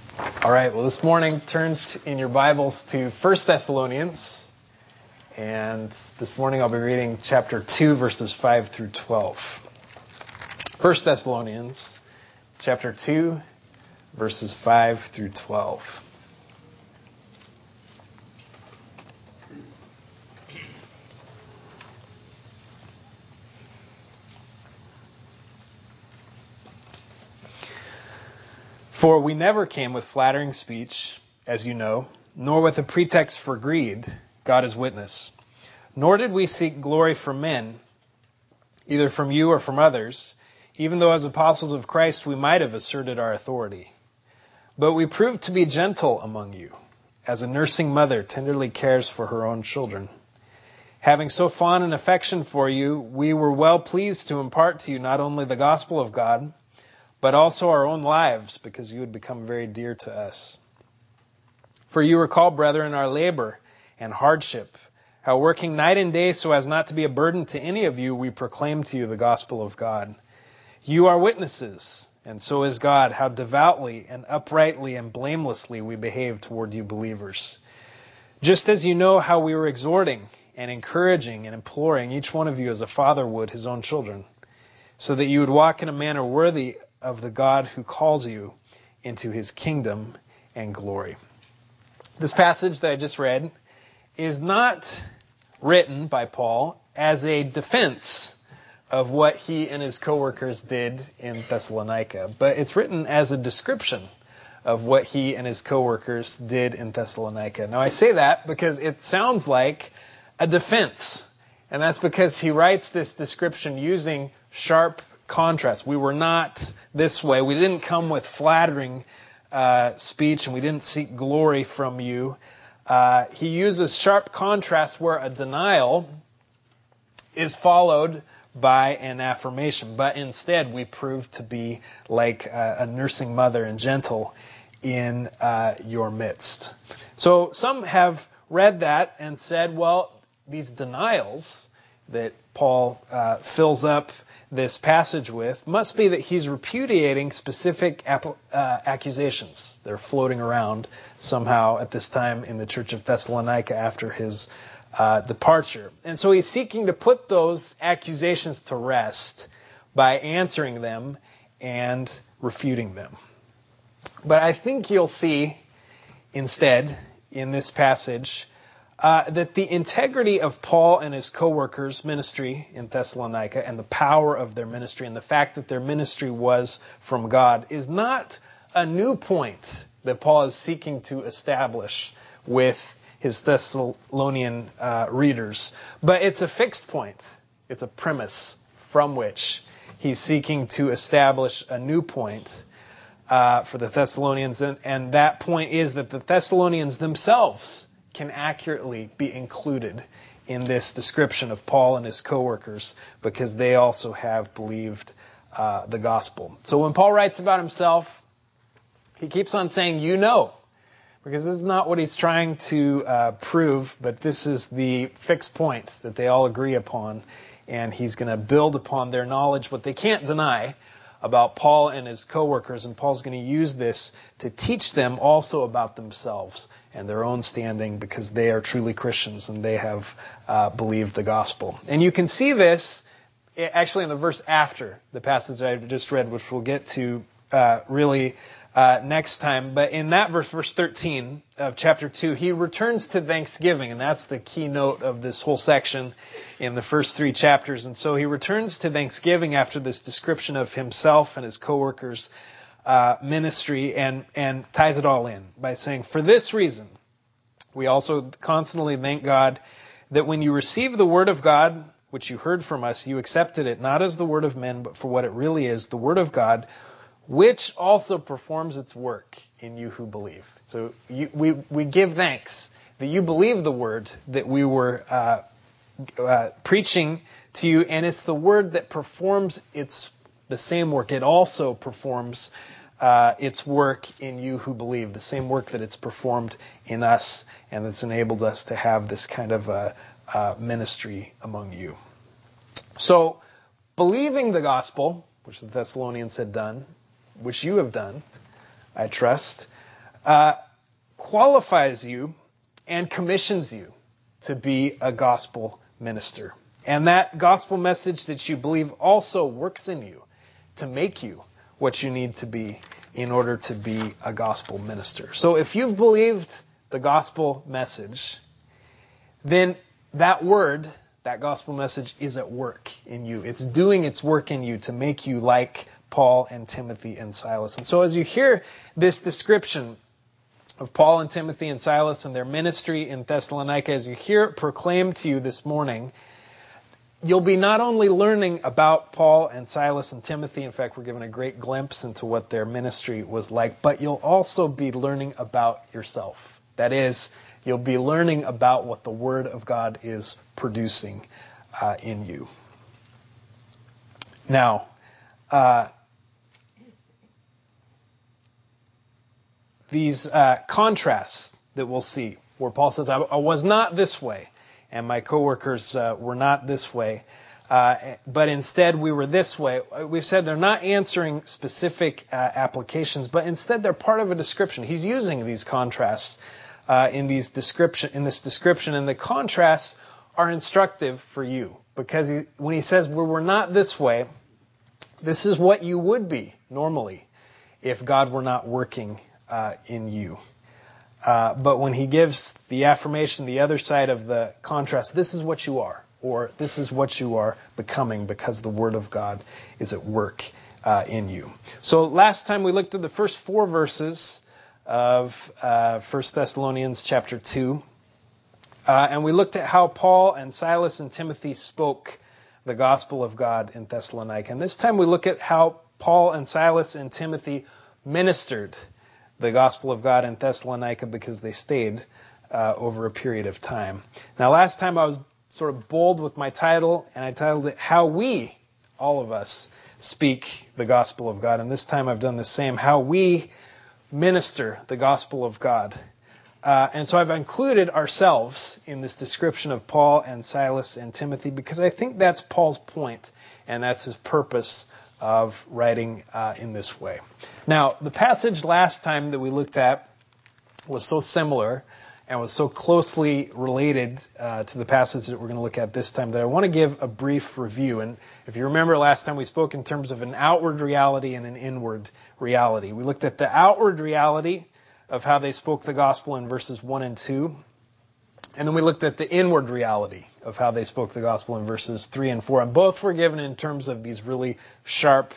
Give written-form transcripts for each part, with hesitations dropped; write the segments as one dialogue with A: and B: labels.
A: All right, well, this morning, turn in your Bibles to 1 Thessalonians. And this morning I'll be reading chapter 2, verses 5 through 12. 1 Thessalonians, chapter 2, verses 5 through 12. For we never came with flattering speech, as you know, nor with a pretext for greed, God is witness. Nor did we seek glory from men, either from you or from others, even though as apostles of Christ we might have asserted our authority. But we proved to be gentle among you, as a nursing mother tenderly cares for her own children. Having so fond an affection for you, we were well pleased to impart to you not only the gospel of God, but also our own lives, because you had become very dear to us. For you recall, brethren, our labor and hardship, how working night and day so as not to be a burden to any of you, we proclaim to you the gospel of God. You are witnesses, and so is God, how devoutly and uprightly and blamelessly we behave toward you believers. Just as you know how we were exhorting and encouraging and imploring each one of you as a father would his own children, so that you would walk in a manner worthy of the God who calls you into his kingdom and glory. This passage that I just read is not written by Paul as a defense of what he and his co-workers did in Thessalonica, but it's written as a description of what he and his co-workers did in Thessalonica. Now I say that because it sounds like a defense, and that's because he writes this description using sharp contrast. We were not this way. We didn't come with flattering speech, and we didn't seek glory from you. He uses sharp contrast where a denial is followed by an affirmation, but instead we prove to be like a nursing mother and gentle in your midst. So some have read that and said, well, these denials that Paul fills up this passage with must be that he's repudiating specific accusations that are floating around somehow at this time in the church of Thessalonica after his departure. And so he's seeking to put those accusations to rest by answering them and refuting them. But I think you'll see instead in this passage that the integrity of Paul and his co-workers' ministry in Thessalonica and the power of their ministry and the fact that their ministry was from God is not a new point that Paul is seeking to establish with his Thessalonian readers, but it's a fixed point. It's a premise from which he's seeking to establish a new point for the Thessalonians, and that point is that the Thessalonians themselves can accurately be included in this description of Paul and his co-workers because they also have believed the gospel. So when Paul writes about himself, he keeps on saying, you know, because this is not what he's trying to prove, but this is the fixed point that they all agree upon, and he's going to build upon their knowledge, what they can't deny, about Paul and his co-workers, and Paul's going to use this to teach them also about themselves and their own standing because they are truly Christians and they have believed the gospel. And you can see this actually in the verse after the passage I just read, which we'll get to really next time. But in that verse 13 of chapter 2, he returns to thanksgiving, and that's the keynote of this whole section in the first 3 chapters. And so he returns to thanksgiving after this description of himself and his co-workers' ministry and ties it all in by saying, for this reason, we also constantly thank God that when you received the word of God, which you heard from us, you accepted it not as the word of men, but for what it really is, the word of God, which also performs its work in you who believe. So we give thanks that you believe the word that we were preaching to you, and it's the word that performs the same work. It also performs its work in you who believe, the same work that it's performed in us, and that's enabled us to have this kind of ministry among you. So, believing the gospel, which the Thessalonians had done, which you have done, I trust, qualifies you and commissions you to be a gospel minister. And that gospel message that you believe also works in you to make you what you need to be in order to be a gospel minister. So if you've believed the gospel message, then that word, that gospel message, is at work in you. It's doing its work in you to make you like Paul and Timothy and Silas. And so as you hear this description of Paul and Timothy and Silas and their ministry in Thessalonica, as you hear it proclaimed to you this morning, you'll be not only learning about Paul and Silas and Timothy, in fact, we're given a great glimpse into what their ministry was like, but you'll also be learning about yourself. That is, you'll be learning about what the Word of God is producing in you. Now, these contrasts that we'll see, where Paul says, I was not this way, and my coworkers were not this way, but instead we were this way. We've said they're not answering specific applications, but instead they're part of a description. He's using these contrasts in this description, and the contrasts are instructive for you, because when he says we were not this way, this is what you would be normally if God were not working in you. But when he gives the affirmation, the other side of the contrast, this is what you are, or this is what you are becoming because the Word of God is at work in you. So last time we looked at the first 4 verses of 1 Thessalonians chapter 2, and we looked at how Paul and Silas and Timothy spoke the gospel of God in Thessalonica. And this time we look at how Paul and Silas and Timothy ministered the gospel of God in Thessalonica because they stayed over a period of time. Now, last time I was sort of bold with my title, and I titled it, How We, All of Us, Speak the Gospel of God. And this time I've done the same, How We Minister the Gospel of God. And so I've included ourselves in this description of Paul and Silas and Timothy because I think that's Paul's point, and that's his purpose of writing in this way. Now, the passage last time that we looked at was so similar and was so closely related to the passage that we're going to look at this time that I want to give a brief review. And if you remember last time we spoke in terms of an outward reality and an inward reality. We looked at the outward reality of how they spoke the gospel in verses 1 and 2. And then we looked at the inward reality of how they spoke the gospel in verses 3 and 4. And both were given in terms of these really sharp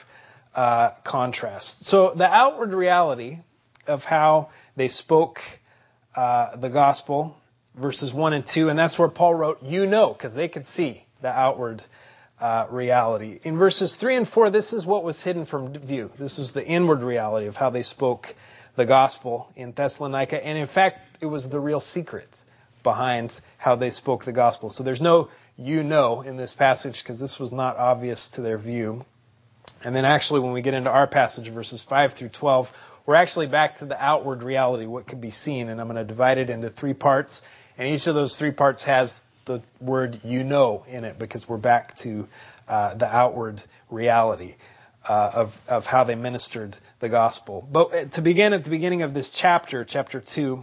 A: contrasts. So the outward reality of how they spoke the gospel, verses 1 and 2, and that's where Paul wrote, you know, because they could see the outward reality. In verses 3 and 4, this is what was hidden from view. This was the inward reality of how they spoke the gospel in Thessalonica. And in fact, it was the real secret behind how they spoke the gospel. So there's no you know in this passage because this was not obvious to their view. And then actually when we get into our passage, verses 5 through 12, we're actually back to the outward reality, what could be seen. And I'm going to divide it into 3 parts. And each of those 3 parts has the word you know in it because we're back to the outward reality of how they ministered the gospel. But to begin at the beginning of this chapter 2,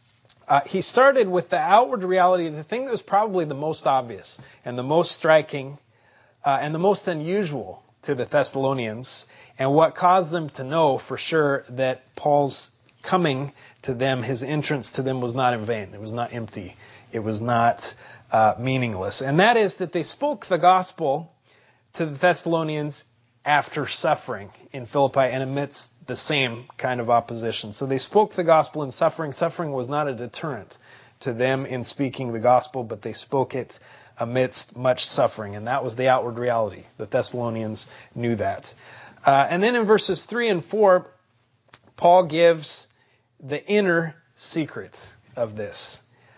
A: he started with the outward reality, the thing that was probably the most obvious and the most striking and the most unusual to the Thessalonians, and what caused them to know for sure that Paul's coming to them, his entrance to them was not in vain. It was not empty. It was not meaningless. And that is that they spoke the gospel to the Thessalonians after suffering in Philippi and amidst the same kind of opposition. So they spoke the gospel in suffering. Suffering was not a deterrent to them in speaking the gospel, but they spoke it amidst much suffering. And that was the outward reality. The Thessalonians knew that. And then in verses 3 and 4, Paul gives the inner secret of this.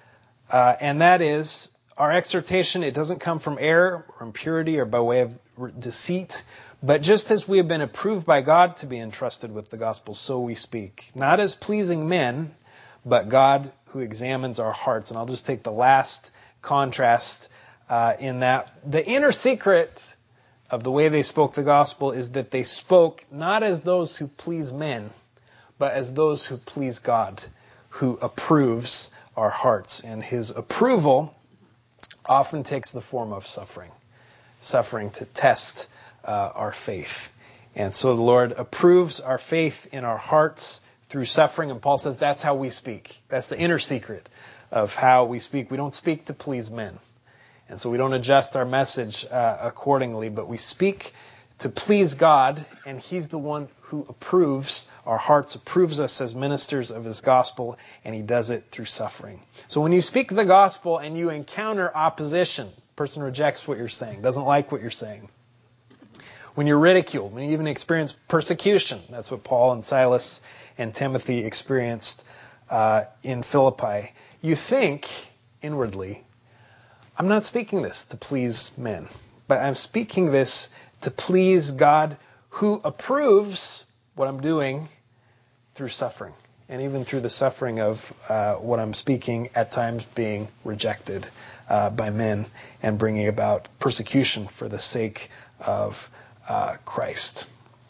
A: And that is our exhortation. It doesn't come from error or impurity or by way of deceit, but just as we have been approved by God to be entrusted with the gospel, so we speak. Not as pleasing men, but God who examines our hearts. And I'll just take the last contrast in that. The inner secret of the way they spoke the gospel is that they spoke not as those who please men, but as those who please God, who approves our hearts. And his approval often takes the form of suffering to test our faith. And so the Lord approves our faith in our hearts through suffering. And Paul says that's how we speak. That's the inner secret of how we speak. We don't speak to please men. And so we don't adjust our message accordingly, but we speak to please God, and he's the one who approves our hearts, approves us as ministers of his gospel, and he does it through suffering. So when you speak the gospel and you encounter opposition, the person rejects what you're saying, doesn't like what you're saying. When you're ridiculed, when you even experience persecution, that's what Paul and Silas and Timothy experienced in Philippi, you think inwardly, I'm not speaking this to please men, but I'm speaking this to please God, who approves what I'm doing through suffering, and even through the suffering of what I'm speaking at times being rejected by men and bringing about persecution for the sake of Christ.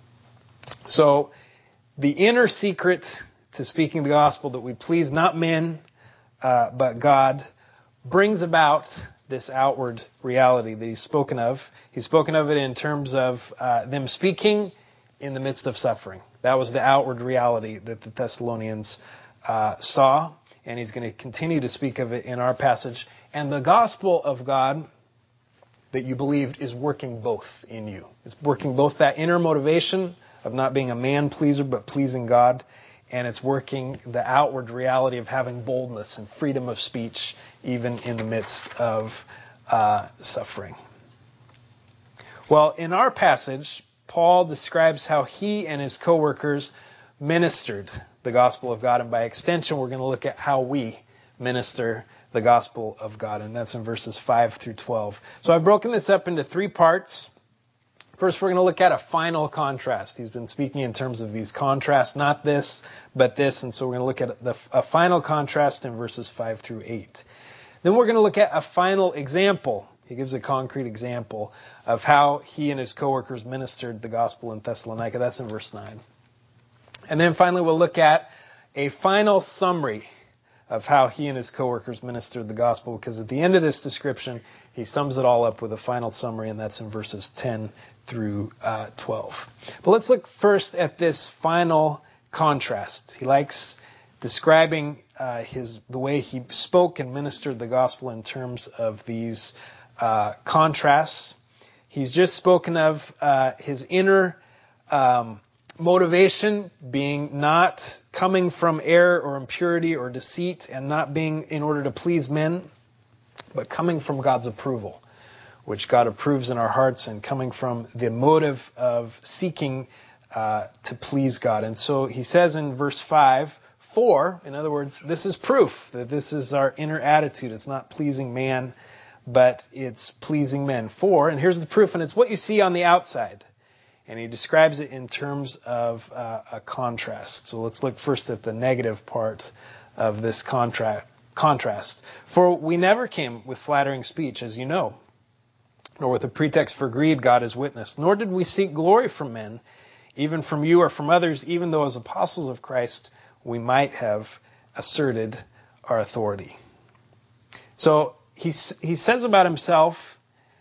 A: So the inner secret to speaking the gospel, that we please not men but God, brings about this outward reality that he's spoken of. He's spoken of it in terms of them speaking in the midst of suffering. That was the outward reality that the Thessalonians saw, and he's going to continue to speak of it in our passage. And the gospel of God that you believed is working both in you. It's working both that inner motivation of not being a man pleaser but pleasing God, and it's working the outward reality of having boldness and freedom of speech even in the midst of suffering. Well, in our passage, Paul describes how he and his co-workers ministered the gospel of God, and by extension, we're going to look at how we minister the gospel of God, and that's in verses 5 through 12. So I've broken this up into 3 parts. First, we're going to look at a final contrast. He's been speaking in terms of these contrasts, not this, but this, and so we're going to look at a final contrast in verses 5 through 8. Then we're going to look at a final example. He gives a concrete example of how he and his co-workers ministered the gospel in Thessalonica. That's in verse 9. And then finally, we'll look at a final summary of how he and his co-workers ministered the gospel, because at the end of this description, he sums it all up with a final summary, and that's in verses 10 through 12. But let's look first at this final contrast. He likes describing the way he spoke and ministered the gospel in terms of these contrasts. He's just spoken of his inner motivation being not coming from error or impurity or deceit, and not being in order to please men, but coming from God's approval, which God approves in our hearts, and coming from the motive of seeking to please God. And so he says in verse 5, in other words, this is proof that this is our inner attitude. It's not pleasing man, but it's pleasing men. And here's the proof, and it's what you see on the outside. And he describes it in terms of a contrast. So let's look first at the negative part of this contrast. For we never came with flattering speech, as you know, nor with a pretext for greed, God is witness. Nor did we seek glory from men, even from you or from others, even though as apostles of Christ we might have asserted our authority. So he says about himself,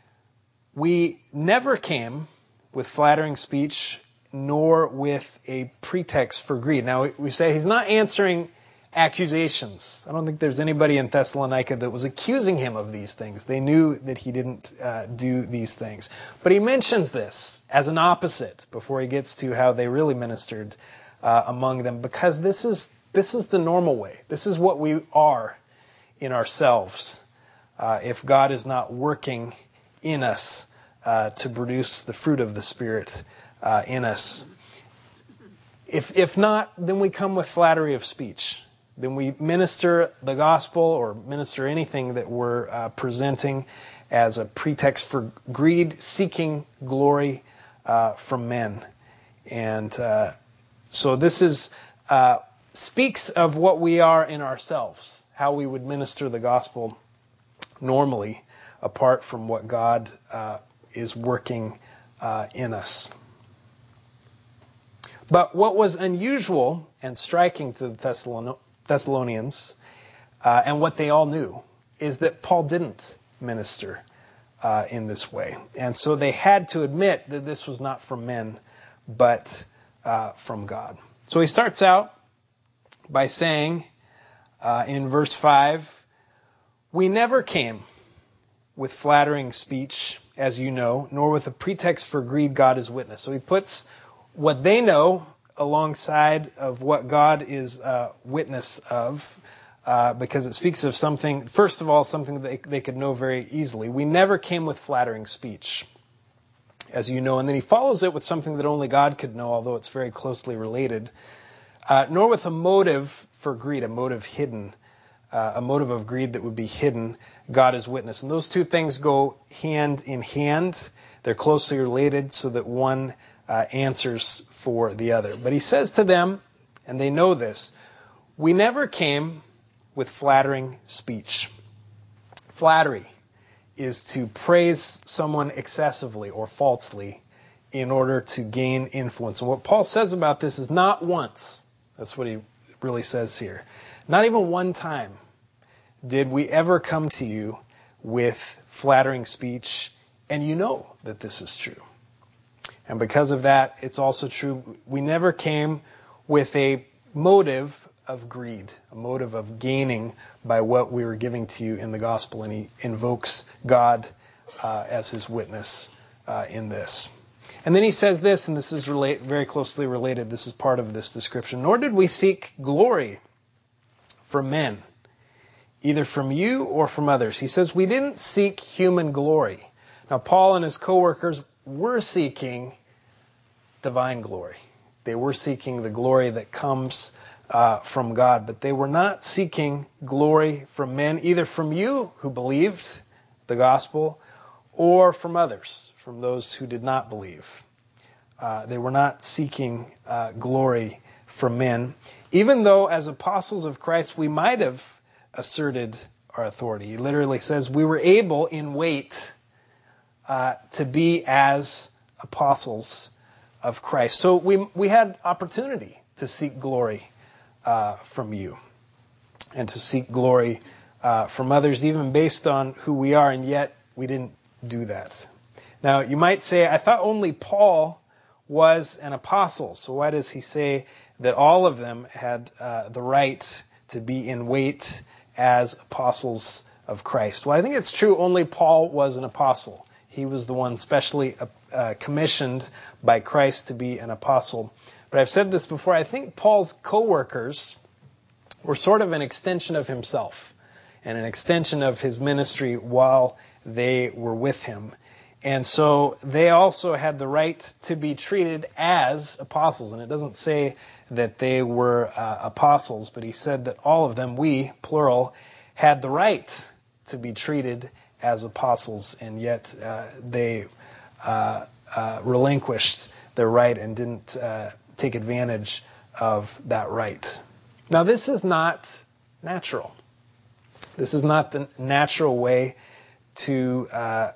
A: we never came with flattering speech, nor with a pretext for greed. Now, we say he's not answering accusations. I don't think there's anybody in Thessalonica that was accusing him of these things. They knew that he didn't do these things. But he mentions this as an opposite before he gets to how they really ministered among them, because this is the normal way. This is what we are in ourselves if God is not working in us to produce the fruit of the Spirit in us. If not, then we come with flattery of speech. Then we minister the gospel or minister anything that we're presenting as a pretext for greed, seeking glory from men. And so this speaks of what we are in ourselves, how we would minister the gospel normally apart from what God is working in us. But what was unusual and striking to the Thessalonians, and what they all knew, is that Paul didn't minister in this way. And so they had to admit that this was not from men, but from God. So he starts out by saying in verse 5, "We never came with flattering speech, as you know, nor with a pretext for greed, God is witness." So he puts what they know alongside of what God is witness of, because it speaks of something, first of all, something that they could know very easily. "We never came with flattering speech, as you know." And then he follows it with something that only God could know, although it's very closely related. "Nor with a motive for greed," a motive hidden, a motive of greed that would be hidden, God is witness. And those two things go hand in hand. They're closely related so that one answers for the other. But he says to them, and they know this, "We never came with flattering speech." Flattery is to praise someone excessively or falsely in order to gain influence. And what Paul says about this is not once, that's what he really says here, not even one time did we ever come to you with flattering speech, and you know that this is true. And because of that, it's also true, we never came with a motive of greed, a motive of gaining by what we were giving to you in the gospel. And he invokes God as his witness in this. And then he says this, and this is very closely related, this is part of this description. "Nor did we seek glory from men, either from you or from others." He says, we didn't seek human glory. Now, Paul and his co-workers were seeking divine glory. They were seeking the glory that comes from God, but they were not seeking glory from men, either from you who believed the gospel or from others, from those who did not believe. They were not seeking glory from men, even though as apostles of Christ we might have asserted our authority. He literally says we were able in weight to be as apostles of Christ. So we had opportunity to seek glory from you and to seek glory from others, even based on who we are, and yet we didn't do that. Now, you might say, I thought only Paul was an apostle, so why does he say that all of them had the right to be in weight as apostles of Christ? Well, I think it's true only Paul was an apostle. He was the one specially commissioned by Christ to be an apostle. But I've said this before, I think Paul's co-workers were sort of an extension of himself and an extension of his ministry while they were with him. And so they also had the right to be treated as apostles. And it doesn't say that they were apostles, but he said that all of them, we, plural, had the right to be treated as apostles, and yet they relinquished their right and didn't take advantage of that right. Now, this is not natural. This is not the natural way to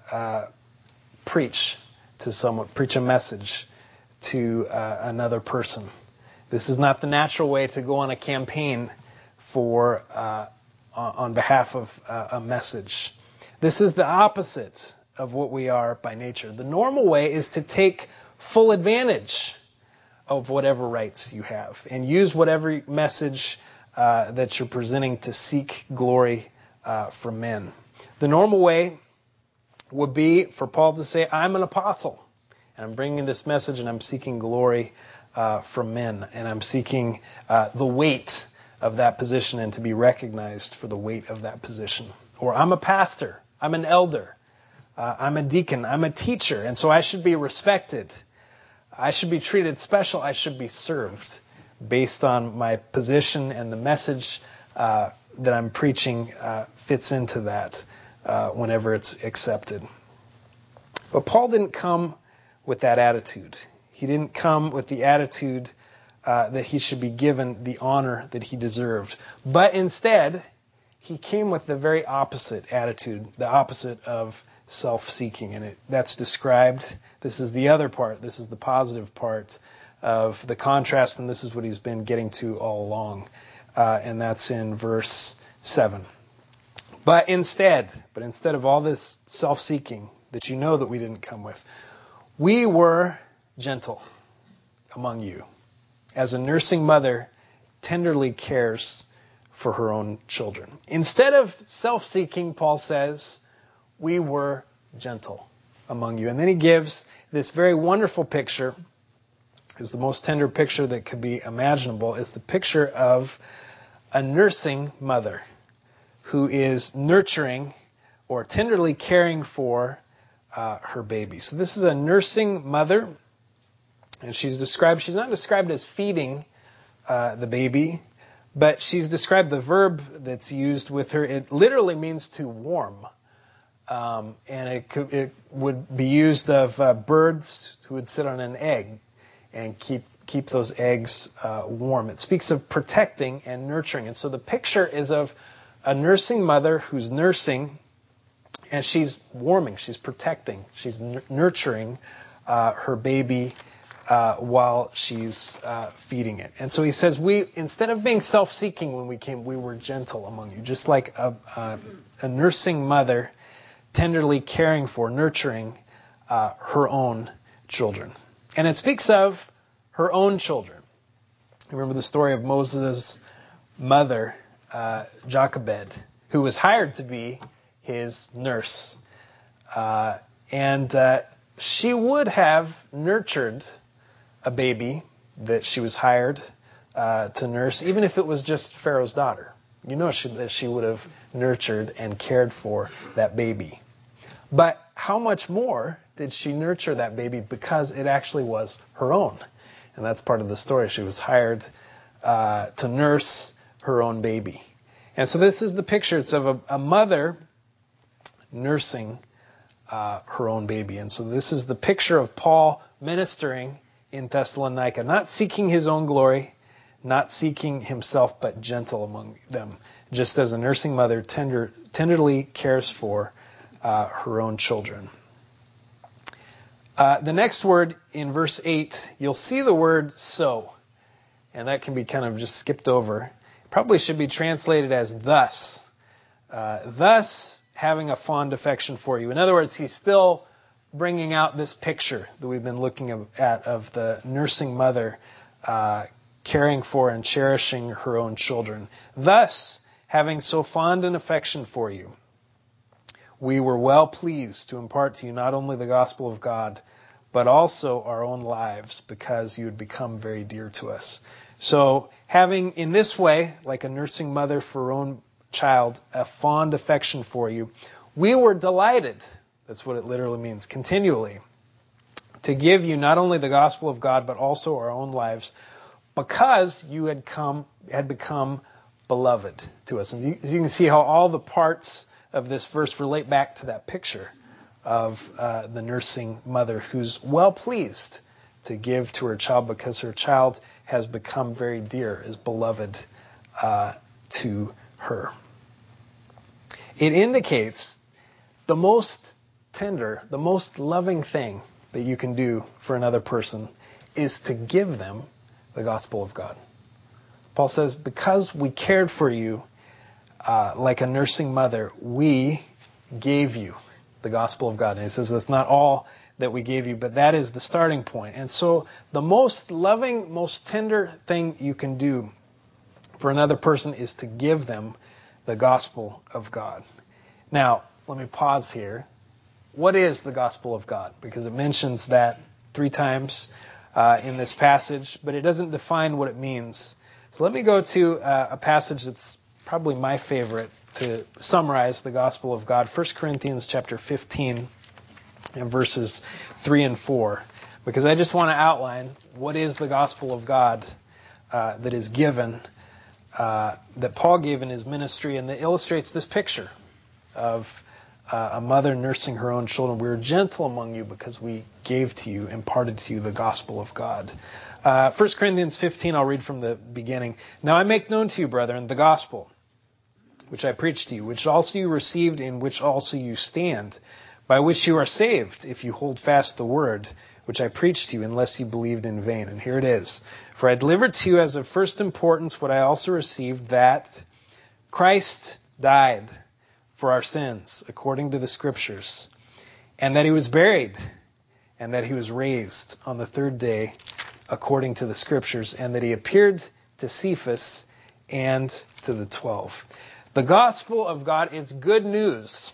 A: preach to someone, preach a message to another person. This is not the natural way to go on a campaign for on behalf of a message. This is the opposite of what we are by nature. The normal way is to take full advantage of whatever rights you have and use whatever message that you're presenting to seek glory from men. The normal way would be for Paul to say, I'm an apostle, and I'm bringing this message, and I'm seeking glory from men, and I'm seeking the weight of that position and to be recognized for the weight of that position. Or I'm a pastor, I'm an elder, I'm a deacon, I'm a teacher, and so I should be respected. I should be treated special. I should be served based on my position, and the message that I'm preaching fits into that whenever it's accepted. But Paul didn't come with that attitude. He didn't come with the attitude that he should be given the honor that he deserved. But instead, he came with the very opposite attitude, the opposite of self-seeking. And that's described, this is the other part, this is the positive part of the contrast, and this is what he's been getting to all along. And that's in verse 7. But instead of all this self-seeking that you know that we didn't come with, we were gentle among you, as a nursing mother tenderly cares for her own children. Instead of self-seeking, Paul says, we were gentle among you. And then he gives this very wonderful picture, is the most tender picture that could be imaginable. It's the picture of a nursing mother who is nurturing or tenderly caring for her baby. So this is a nursing mother, and she's not described as feeding the baby, but she's described, the verb that's used with her, it literally means to warm. And it would be used of birds who would sit on an egg and keep those eggs warm. It speaks of protecting and nurturing. And so the picture is of a nursing mother who's nursing, and she's warming, she's protecting, she's nurturing her baby while she's feeding it. And so he says, instead of being self-seeking when we came, we were gentle among you, just like a nursing mother tenderly caring for, nurturing her own children. And it speaks of her own children. Remember the story of Moses' mother, Jochebed, who was hired to be his nurse. And she would have nurtured a baby that she was hired to nurse, even if it was just Pharaoh's daughter. You know that she would have nurtured and cared for that baby. But how much more did she nurture that baby, because it actually was her own? And that's part of the story. She was hired to nurse her own baby. And so this is the picture. It's of a mother nursing her own baby. And so this is the picture of Paul ministering in Thessalonica, not seeking his own glory, not seeking himself, but gentle among them, just as a nursing mother tenderly cares for her own children. The next word in verse 8, you'll see the word so, and that can be kind of just skipped over. It probably should be translated as thus. Thus having a fond affection for you. In other words, he's still bringing out this picture that we've been looking at of the nursing mother caring for and cherishing her own children. Thus, having so fond an affection for you, we were well pleased to impart to you not only the gospel of God, but also our own lives, because you had become very dear to us. So, having in this way, like a nursing mother for her own child, a fond affection for you, we were delighted, that's what it literally means, continually, to give you not only the gospel of God, but also our own lives, because you had become beloved to us. And you can see how all the parts of this verse relate back to that picture of the nursing mother who's well pleased to give to her child because her child has become very dear, is beloved to her. It indicates the most tender, the most loving thing that you can do for another person is to give them the gospel of God. Paul says, because we cared for you like a nursing mother, we gave you the gospel of God. And he says that's not all that we gave you, but that is the starting point. And so the most loving, most tender thing you can do for another person is to give them the gospel of God. Now, let me pause here. What is the gospel of God? Because it mentions that 3 times in this passage, but it doesn't define what it means. So let me go to a passage that's probably my favorite to summarize the gospel of God. 1 Corinthians chapter 15 and verses 3 and 4. Because I just want to outline what is the gospel of God that is given, that Paul gave in his ministry, and that illustrates this picture of a mother nursing her own children. We were gentle among you because we gave to you, imparted to you the gospel of God. 1 Corinthians 15, I'll read from the beginning. Now I make known to you, brethren, the gospel which I preached to you, which also you received, in which also you stand, by which you are saved, if you hold fast the word which I preached to you, unless you believed in vain. And here it is. For I delivered to you as of first importance what I also received, that Christ died for our sins, according to the Scriptures, and that he was buried, and that he was raised on the third day, according to the Scriptures, and that he appeared to Cephas and to the 12. The gospel of God is good news.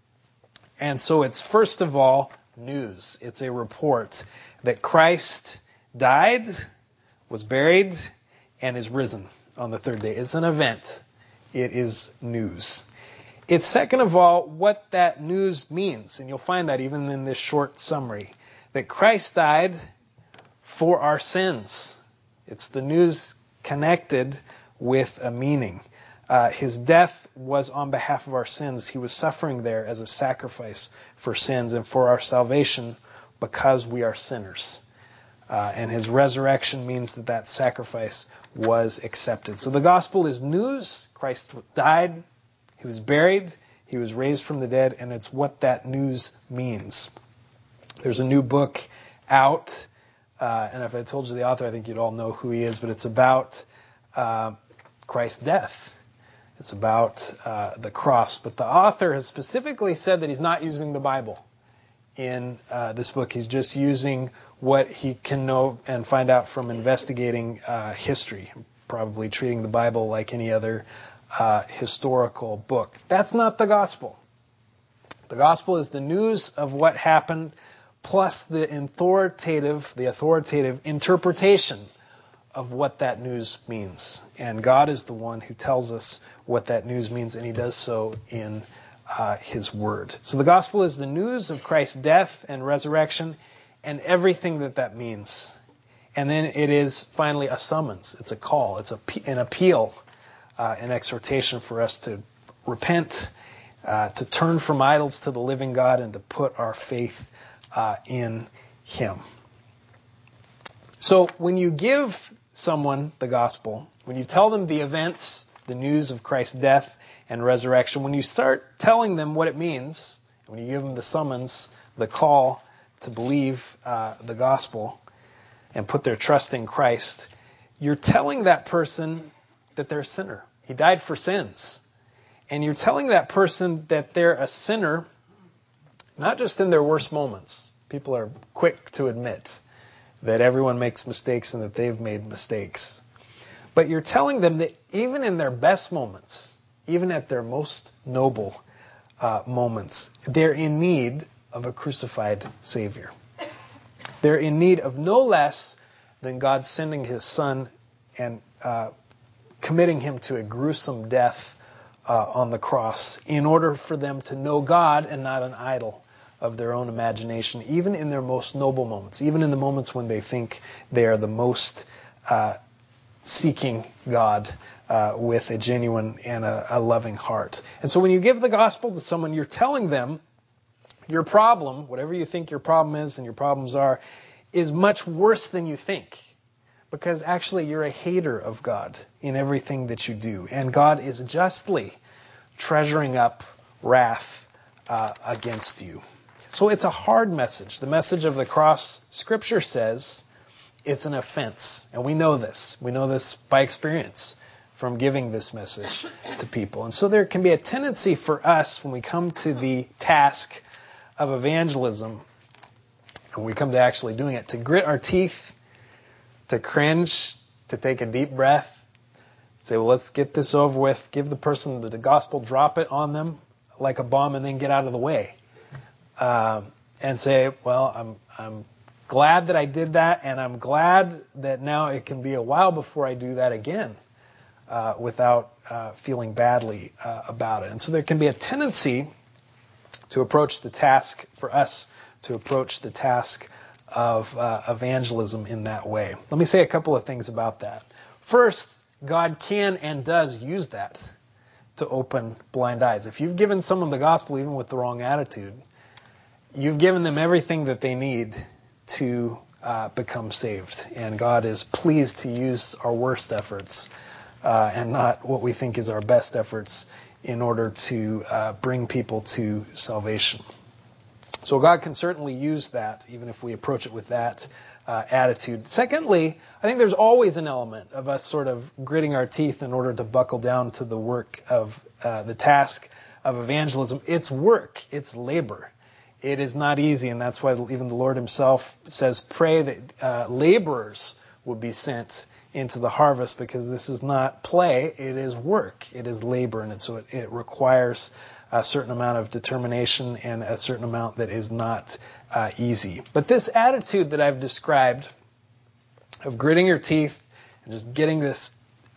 A: And so it's first of all news. It's a report that Christ died, was buried, and is risen on the third day. It's an event. It is news. It's second of all what that news means. And you'll find that even in this short summary. That Christ died for our sins. It's the news connected with a meaning. His death was on behalf of our sins. He was suffering there as a sacrifice for sins and for our salvation because we are sinners. And his resurrection means that that sacrifice was accepted. So the gospel is news. Christ died. He was buried. He was raised from the dead. And it's what that news means. There's a new book out. And if I told you the author, I think you'd all know who he is. But it's about Christ's death. It's about the cross. But the author has specifically said that he's not using the Bible in this book. He's just using what he can know and find out from investigating history, probably treating the Bible like any other historical book. That's not the gospel. The gospel is the news of what happened plus the authoritative interpretation of what that news means. And God is the one who tells us what that news means, and he does so in his word. So the gospel is the news of Christ's death and resurrection and everything that means. And then it is finally a summons. It's a call. It's an appeal, an exhortation for us to repent, to turn from idols to the living God, and to put our faith in him. So when you give someone the gospel, when you tell them the events, the news of Christ's death and resurrection, when you start telling them what it means, when you give them the summons, the call to believe the gospel and put their trust in Christ, you're telling that person that they're a sinner. He died for sins. And you're telling that person that they're a sinner, not just in their worst moments. People are quick to admit that everyone makes mistakes and that they've made mistakes. But you're telling them that even in their best moments, even at their most noble moments, they're in need of a crucified Savior. They're in need of no less than God sending his Son and committing him to a gruesome death on the cross in order for them to know God and not an idol of their own imagination, even in their most noble moments, even in the moments when they think they are the most seeking God with a genuine and a loving heart. And so when you give the gospel to someone, you're telling them your problem, whatever you think your problem is and your problems are, is much worse than you think. Because actually you're a hater of God in everything that you do. And God is justly treasuring up wrath against you. So it's a hard message. The message of the cross, Scripture says, it's an offense. And we know this. We know this by experience from giving this message to people. And so there can be a tendency for us when we come to the task of evangelism, and we come to actually doing it, to grit our teeth, to cringe, to take a deep breath, say, well, let's get this over with, give the person the gospel, drop it on them like a bomb, and then get out of the way. And say, well, I'm glad that I did that, and I'm glad that now it can be a while before I do that again without feeling badly about it. And so there can be a tendency to approach the task for us, to approach the task of evangelism in that way. Let me say a couple of things about that. First, God can and does use that to open blind eyes. If you've given someone the gospel even with the wrong attitude, you've given them everything that they need to become saved. And God is pleased to use our worst efforts and not what we think is our best efforts in order to bring people to salvation. So God can certainly use that, even if we approach it with that attitude. Secondly, I think there's always an element of us sort of gritting our teeth in order to buckle down to the work of the task of evangelism. It's work. It's labor. It is not easy, and that's why even the Lord himself says, pray that laborers would be sent into the harvest, because this is not play, it is work. It is labor, and so it requires a certain amount of determination and a certain amount that is not easy. But this attitude that I've described of gritting your teeth and just getting this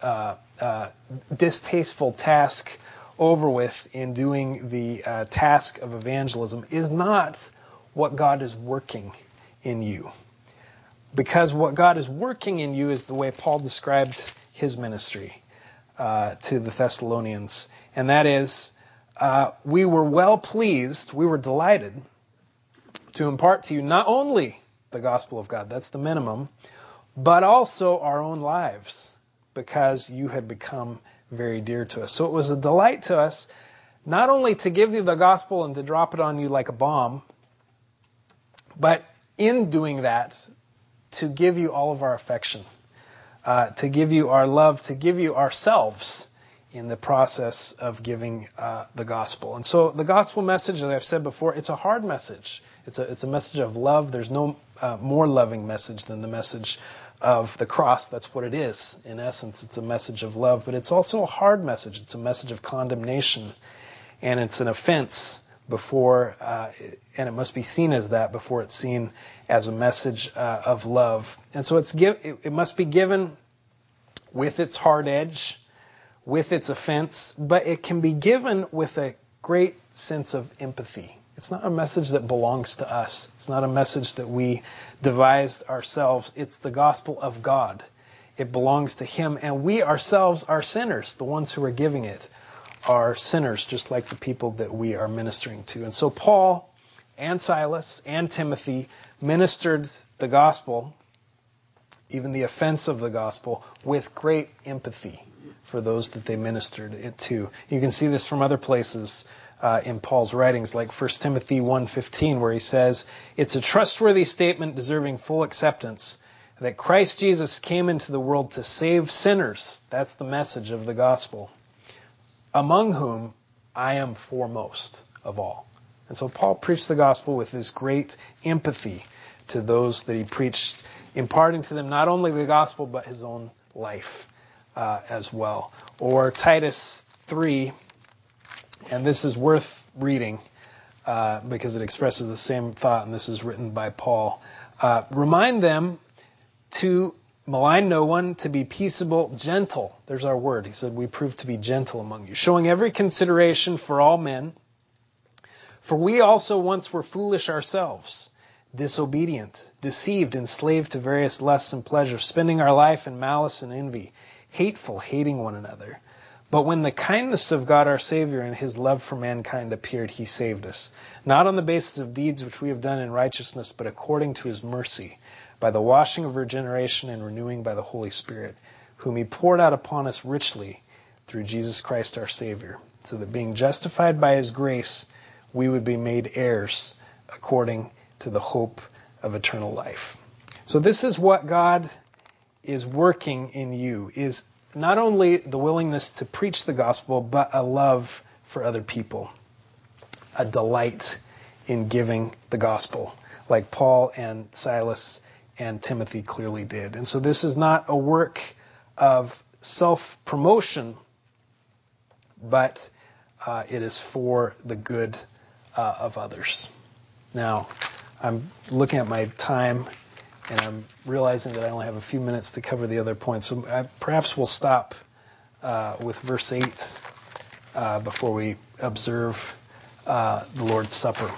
A: distasteful task over with in doing the task of evangelism is not what God is working in you. Because what God is working in you is the way Paul described his ministry to the Thessalonians. And that is, we were well pleased, we were delighted to impart to you not only the gospel of God, that's the minimum, but also our own lives, because you had become very dear to us. So it was a delight to us not only to give you the gospel and to drop it on you like a bomb, but in doing that, to give you all of our affection, to give you our love, to give you ourselves in the process of giving the gospel. And so the gospel message, as I've said before, it's a hard message. It's a message of love. There's no more loving message than the message of the cross. That's what it is. In essence, it's a message of love, but it's also a hard message. It's a message of condemnation, and it's an offense before, and it must be seen as that before it's seen as a message of love. And so it must be given with its hard edge, with its offense, but it can be given with a great sense of empathy. It's not a message that belongs to us. It's not a message that we devised ourselves. It's the gospel of God. It belongs to Him, and we ourselves are sinners. The ones who are giving it are sinners, just like the people that we are ministering to. And so Paul and Silas and Timothy ministered the gospel, even the offense of the gospel, with great empathy for those that they ministered it to. You can see this from other places in Paul's writings, like 1 Timothy 1:15, where he says, "It's a trustworthy statement deserving full acceptance that Christ Jesus came into the world to save sinners." That's the message of the gospel. "Among whom I am foremost of all." And so Paul preached the gospel with this great empathy to those that he preached, imparting to them not only the gospel, but his own life as well. Or Titus 3, and this is worth reading because it expresses the same thought, and this is written by Paul. "Remind them to malign no one, to be peaceable, gentle." There's our word. He said, we prove to be gentle among you, showing every consideration for all men. "For we also once were foolish ourselves, disobedient, deceived, enslaved to various lusts and pleasures, spending our life in malice and envy, hateful, hating one another. But when the kindness of God our Savior and His love for mankind appeared, He saved us, not on the basis of deeds which we have done in righteousness, but according to His mercy, by the washing of regeneration and renewing by the Holy Spirit, whom He poured out upon us richly through Jesus Christ our Savior, so that being justified by His grace, we would be made heirs according to the hope of eternal life." So this is what God is working in you, is not only the willingness to preach the gospel, but a love for other people, a delight in giving the gospel, like Paul and Silas and Timothy clearly did. And so this is not a work of self-promotion, but it is for the good of others. Now, I'm looking at my time, and I'm realizing that I only have a few minutes to cover the other points. So perhaps we'll stop with verse 8 before we observe the Lord's Supper.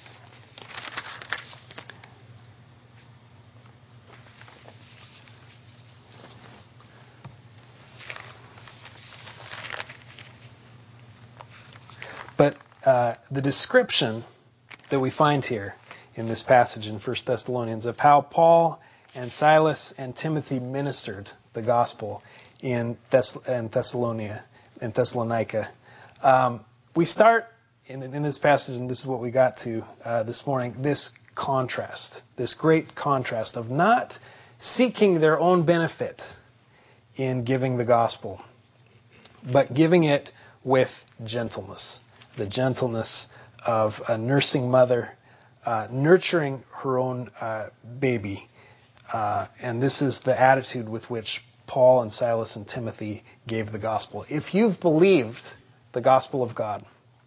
A: But the description that we find here in this passage in 1 Thessalonians of how Paul and Silas and Timothy ministered the gospel in Thessalonica. We start in this passage, and this is what we got to this morning, this contrast, this great contrast of not seeking their own benefit in giving the gospel, but giving it with gentleness, the gentleness of a nursing mother nurturing her own baby. And this is the attitude with which Paul and Silas and Timothy gave the gospel. If you've believed the gospel of God,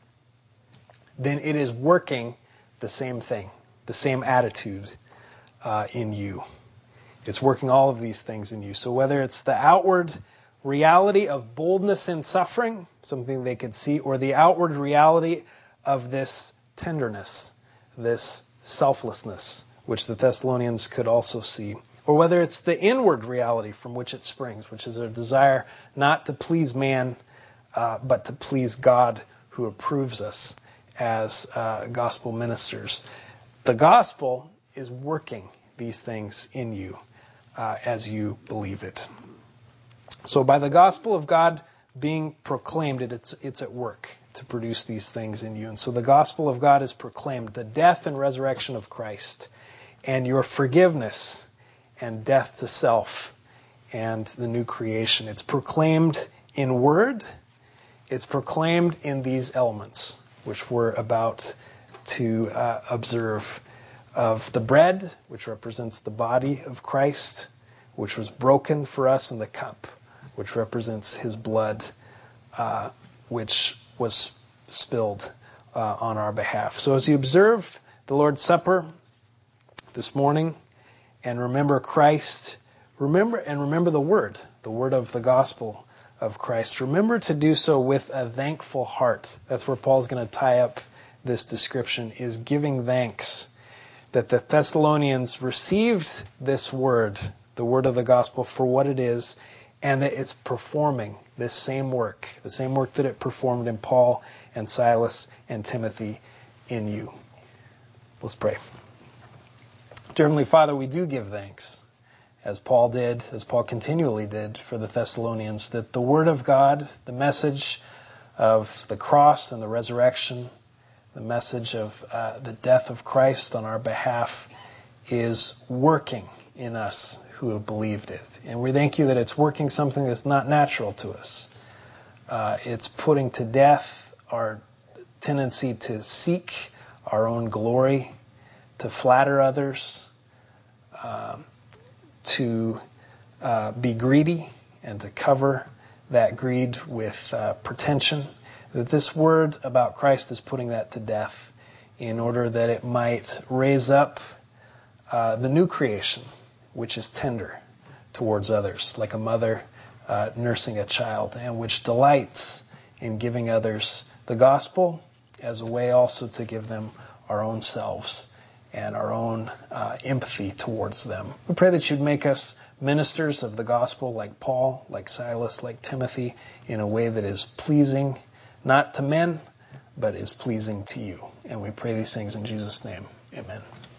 A: then it is working the same thing, the same attitude in you. It's working all of these things in you. So whether it's the outward reality of boldness in suffering, something they could see, or the outward reality of this tenderness, this selflessness, which the Thessalonians could also see, or whether it's the inward reality from which it springs, which is a desire not to please man, but to please God who approves us as gospel ministers. The gospel is working these things in you as you believe it. So by the gospel of God being proclaimed, it's at work to produce these things in you. And so the gospel of God is proclaimed, the death and resurrection of Christ, and your forgiveness and death to self and the new creation. It's proclaimed in word. It's proclaimed in these elements, which we're about to observe, of the bread, which represents the body of Christ, which was broken for us, and the cup, which represents his blood, which was spilled on our behalf. So as you observe the Lord's Supper this morning, and remember Christ, remember the word of the gospel of Christ. Remember to do so with a thankful heart. That's where Paul's going to tie up this description, is giving thanks that the Thessalonians received this word, the word of the gospel, for what it is, and that it's performing this same work, the same work that it performed in Paul and Silas and Timothy in you. Let's pray. Dear Heavenly Father, we do give thanks, as Paul did, as Paul continually did for the Thessalonians, that the word of God, the message of the cross and the resurrection, the message of the death of Christ on our behalf, is working in us who have believed it. And we thank you that it's working something that's not natural to us. It's putting to death our tendency to seek our own glory, to flatter others, to be greedy, and to cover that greed with pretension. That this word about Christ is putting that to death in order that it might raise up the new creation, which is tender towards others, like a mother nursing a child, and which delights in giving others the gospel as a way also to give them our own selves and our own empathy towards them. We pray that you'd make us ministers of the gospel like Paul, like Silas, like Timothy, in a way that is pleasing, not to men, but is pleasing to you. And we pray these things in Jesus' name. Amen.